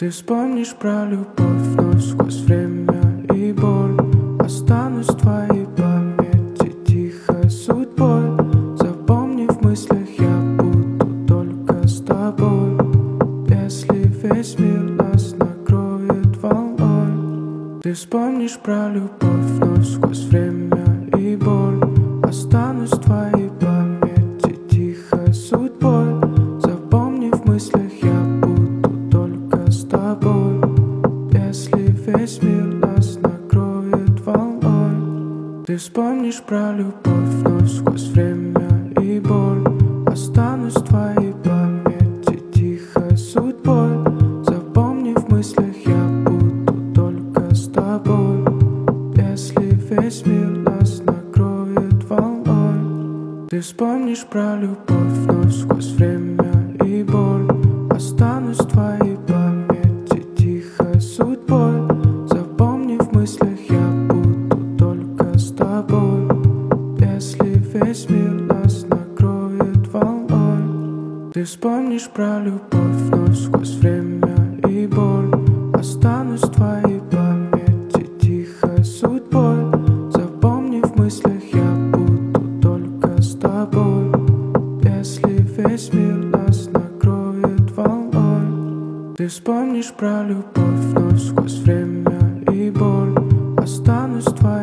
Ты вспомнишь про любовь, но сквозь время и боль останусь в твоей памяти тихо судьбой. Запомни, в мыслях я буду только с тобой. Если весь мир нас накроет волной, ты вспомнишь про любовь, но сквозь время и боль останусь в твоей памяти тихо судьбой. Запомни, в мыслях я буду только с тобой. Если весь мир нас накроет волной, ты вспомнишь про любовь, но сквозь время и боль останусь в твоей памяти тихо судьбой. Запомни, в мыслях я буду только с тобой. Если весь мир нас накроет волной, ты вспомнишь про любовь, но сквозь время и боль останусь в твоей памяти тихо судьбой. Запомни, в мыслях я буду только с тобой. Если весь мир нас накроет волной, ты вспомнишь про любовь, но сквозь время и боль останусь в твоей памяти тихо судьбой. Запомни, в мыслях я буду только с тобой. Если весь мир нас накроет волной, ты вспомнишь про любовь, но сквозь время и боль останусь в твоей